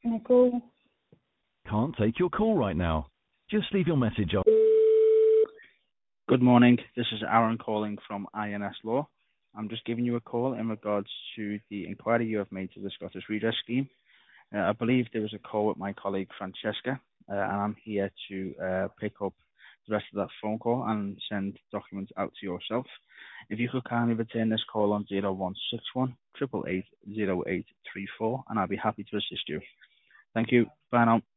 Nicole. Can't take your call right now. Just leave your message on. Good morning. This is Aaron calling from INS Law. I'm just giving you a call in regards to the inquiry you have made to the Scottish Redress Scheme. I believe there was a call with my colleague Francesca, and I'm here to pick up the rest of that phone call and send documents out to yourself. If you could kindly return this call on 0161 888 0834, and I'll be happy to assist you. Thank you. Bye now.